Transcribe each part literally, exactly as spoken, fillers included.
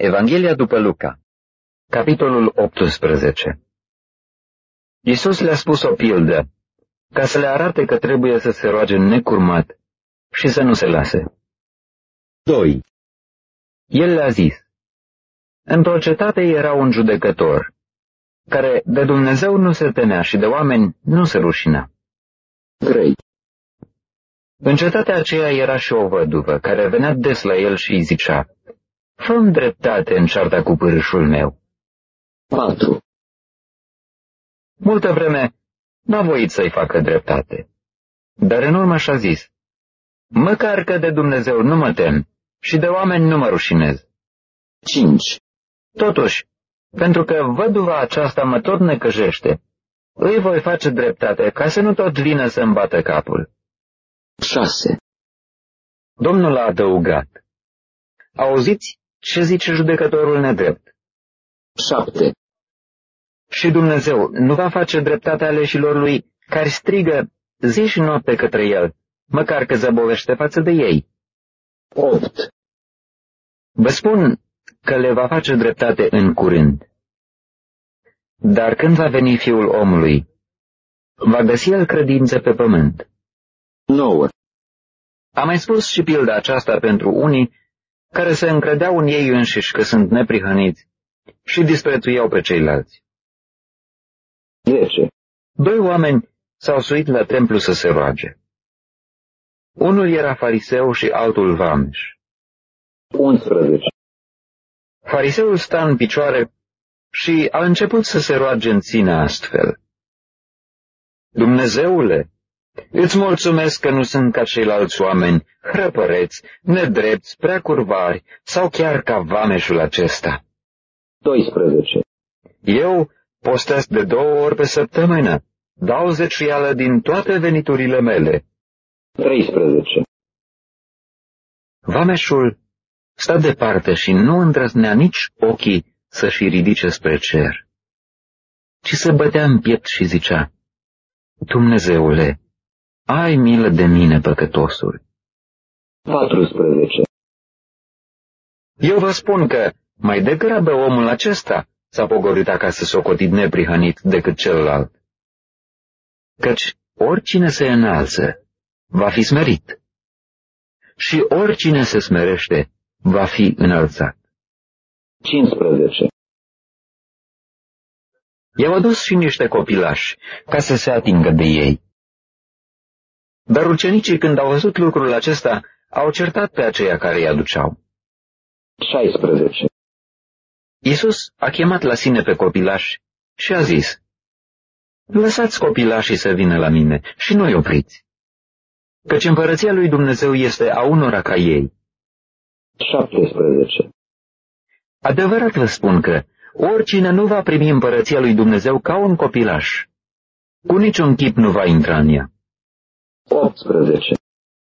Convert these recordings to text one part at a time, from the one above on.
Evanghelia după Luca, capitolul optsprezece. Iisus le-a spus o pildă, ca să le arate că trebuie să se roage necurmat și să nu se lase. doi. El le-a zis, într-o cetate era un judecător, care de Dumnezeu nu se temea și de oameni nu se rușinea. trei. În cetatea aceea era și o văduvă, care venea des la el și îi zicea, fă-mi dreptate în cearta cu pârâșul meu. patru. Multă vreme n-a voit să-i facă dreptate, dar în urmă și-a zis, măcar că de Dumnezeu nu mă tem și de oameni nu mă rușinez. cinci. Totuși, pentru că văduva aceasta mă tot necăjește, îi voi face dreptate ca să nu tot vină să-mi bată capul. șase. Domnul a adăugat, auziți ce zice judecătorul nedrept? șapte. Și Dumnezeu nu va face dreptatea aleșilor lui, care strigă zi și noapte către el, măcar că zăbovește față de ei. opt. Vă spun că le va face dreptate în curând. Dar când va veni Fiul omului, va găsi el credință pe pământ. nouă. Am mai spus și pilda aceasta pentru unii care se încredeau în ei înșiși că sunt neprihăniți și disprețuiau pe ceilalți. zece. Doi oameni s-au suit la templu să se roage. Unul era fariseu și altul vameș. unsprezece. Fariseul sta în picioare și a început să se roage în sine astfel. Dumnezeule, îți mulțumesc că nu sunt ca ceilalți oameni, hrăpăreți, nedrepți, prea curvari sau chiar ca vameșul acesta. doisprezece. Eu postesc de două ori pe săptămână, dau zeciuială din toate veniturile mele. treisprezece. Vameșul sta departe și nu îndrăznea nici ochii să-și ridice spre cer, ci se bătea în piept și zicea, Dumnezeule, ai milă de mine, păcătosul. paisprezece. Eu vă spun că mai degrabă omul acesta s-a pogorât acasă socotit neprihănit decât celălalt. Căci oricine se înalță va fi smerit și oricine se smerește va fi înălțat. cincisprezece. I-au adus și niște copilași ca să se atingă de ei. Dar ucenicii, când au văzut lucrul acesta, au certat pe aceia care îi aduceau. șaisprezece. Iisus a chemat la sine pe copilași și a zis, lăsați copilașii să vină la mine și nu-i opriți, căci împărăția lui Dumnezeu este a unora ca ei. șaptesprezece. Adevărat vă spun că oricine nu va primi împărăția lui Dumnezeu ca un copilaș, cu niciun chip nu va intra în ea. optsprezece.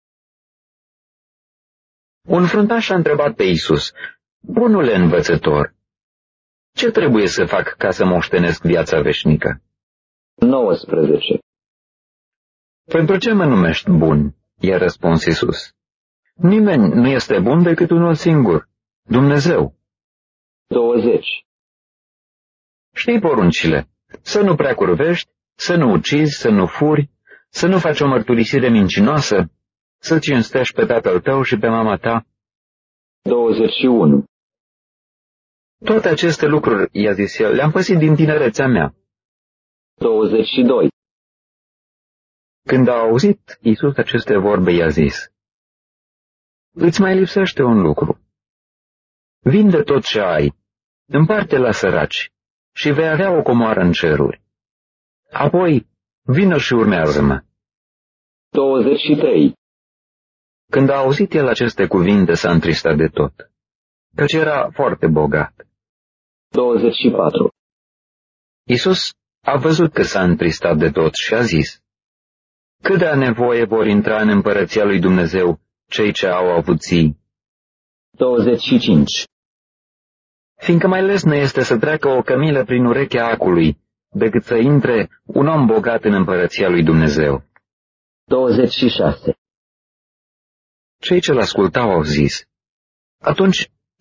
Un fruntaș a întrebat pe Iisus, bunule învățător, ce trebuie să fac ca să moștenesc viața veșnică? nouăsprezece. Pentru ce mă numești bun? I-a răspuns Iisus. Nimeni nu este bun decât unul singur, Dumnezeu. douăzeci. Știi poruncile, să nu prea curvești, să nu ucizi, să nu furi, să nu faci o mărturisire mincinoasă, să cinstești pe tatăl tău și pe mama ta. douăzeci și unu. Toate aceste lucruri, i-a zis el, le-am păzit din tinerețea mea. douăzeci și doi. Când a auzit Iisus aceste vorbe, i-a zis, îți mai lipsește un lucru. Vinde tot ce ai, împarte la săraci și vei avea o comoară în ceruri. Apoi, vină și urmează-mă. douăzeci și trei. Când a auzit el aceste cuvinte, s-a întristat de tot, căci era foarte bogat. douăzeci și patru. Iisus a văzut că s-a întristat de tot și a zis, cât de nevoie vor intra în împărăția lui Dumnezeu cei ce au avuții. douăzeci și cinci. Fiindcă mai lesne este să treacă o cămilă prin urechea acului, decât să intre un om bogat în împărăția lui Dumnezeu. douăzeci și șase. Cei ce l-ascultau au zis, atunci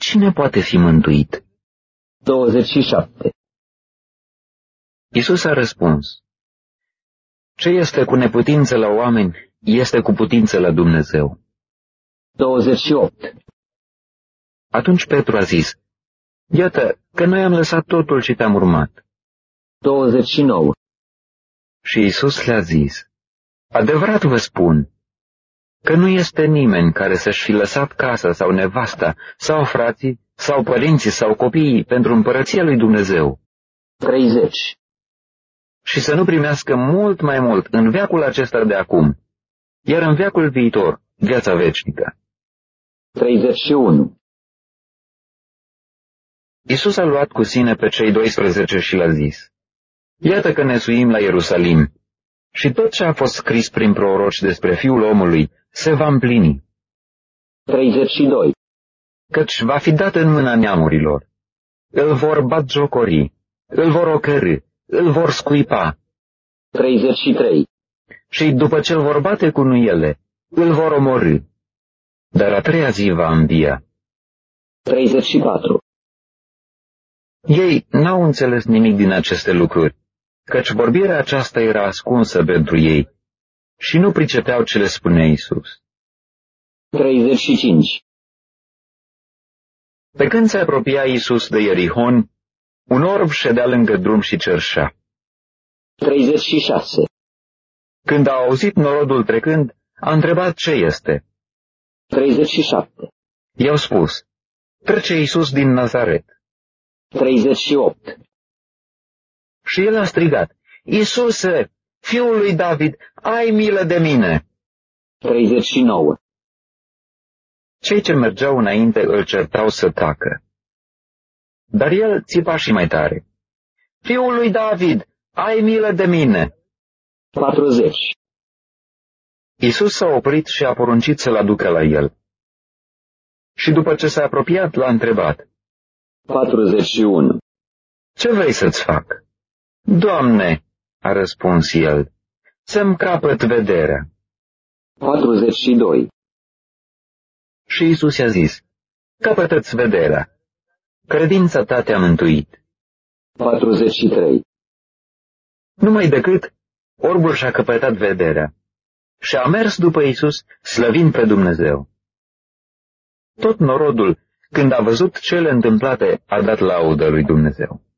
cine poate fi mântuit? douăzeci și șapte. Iisus a răspuns: ce este cu neputință la oameni, este cu putință la Dumnezeu. douăzeci și opt. Atunci Petru a zis: iată că noi am lăsat totul și te-am urmat. douăzeci și nouă. Și Iisus le-a zis: adevărat vă spun că nu este nimeni care să-și fi lăsat casa sau nevasta, sau frații, sau părinții, sau copiii pentru împărăția lui Dumnezeu. treizeci. Și să nu primească mult mai mult în veacul acesta de acum, iar în veacul viitor, viața veșnică. treizeci și unu. Iisus a luat cu sine pe cei doisprezece și le-a zis: iată că ne suim la Ierusalim și tot ce a fost scris prin proroci despre Fiul omului se va împlini. treizeci și doi. Căci va fi dat în mâna neamurilor. Îl vor batjocori, îl vor ocărî, îl vor scuipa. treizeci și trei. Și după ce îl vor bate cu nuiele, îl vor omorî. Dar a treia zi va învia. treizeci și patru. Ei n-au înțeles nimic din aceste lucruri, căci vorbirea aceasta era ascunsă pentru ei și nu pricepeau ce le spunea Iisus. treizeci și cinci. Pe când se apropia Iisus de Ierihon, un orb ședea lângă drum și cerșea. treizeci și șase. Când a auzit norodul trecând, a întrebat ce este. treizeci și șapte. I-au spus: trece Iisus din Nazaret. treizeci și opt. Și el a strigat: Iisuse, Fiul lui David, ai milă de mine! treizeci și nouă. Cei ce mergeau înainte îl certau să tacă. Dar el țipa și mai tare: Fiul lui David, ai milă de mine! patruzeci. Iisus s-a oprit și a poruncit să-l aducă la el. Și după ce s-a apropiat, l-a întrebat: patruzeci și unu. ce vrei să-ți fac? Doamne, a răspuns el, să-mi capăt vederea. patruzeci și doi. Și Iisus i-a zis: capătă-ți vederea, credința ta te-a mântuit. patruzeci și trei. Numai decât, orbul și-a căpătat vederea și a mers după Iisus, slăvind pe Dumnezeu. Tot norodul, când a văzut cele întâmplate, a dat laudă lui Dumnezeu.